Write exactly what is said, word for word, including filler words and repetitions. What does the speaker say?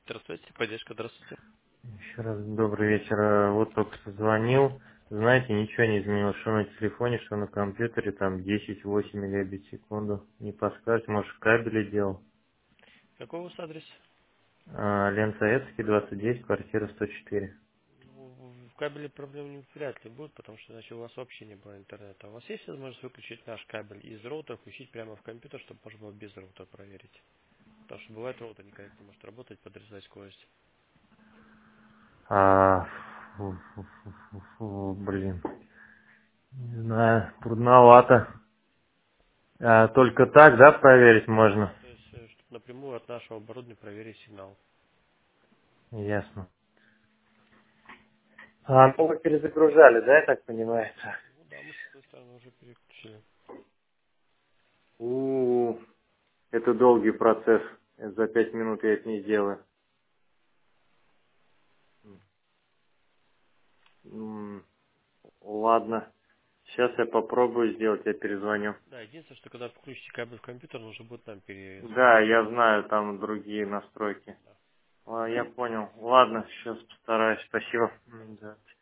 Здравствуйте, поддержка, здравствуйте. Еще раз добрый вечер. Э, Вот только что звонил. Знаете, ничего не изменилось, что на телефоне, что на компьютере, там десять восемь мегабит в секунду. Не подскажете, может, в кабеле делал? Какой у вас адрес? А, Лен Советский, двадцать девять, квартира сто четыре. Ну, В кабеле проблем не- вряд ли будет, потому что иначе у вас вообще не было интернета. У вас есть возможность выключить наш кабель из роутера, включить прямо в компьютер, чтобы можно было без роутера проверить? Потому что бывает роутер никак не может работать, подрезать скорость. А, фу, фу, фу, фу, фу, блин, не знаю, трудновато. А, только так, да, проверить можно? Да, то есть, э, чтобы напрямую от нашего оборудования проверить сигнал. Ясно. А, ну вы перезагружали, да, я так понимаю? Ну да, мы с той стороны уже переключили. У, это долгий процесс. За пять минут я это не сделаю. М, Ладно. Сейчас я попробую сделать, я перезвоню. Да, единственное, что когда включите кабель в компьютер, нужно будет нам Да, перезагрузить. я знаю, там другие настройки. Да. А, Я понял. Ладно, сейчас постараюсь. Спасибо. М, Да.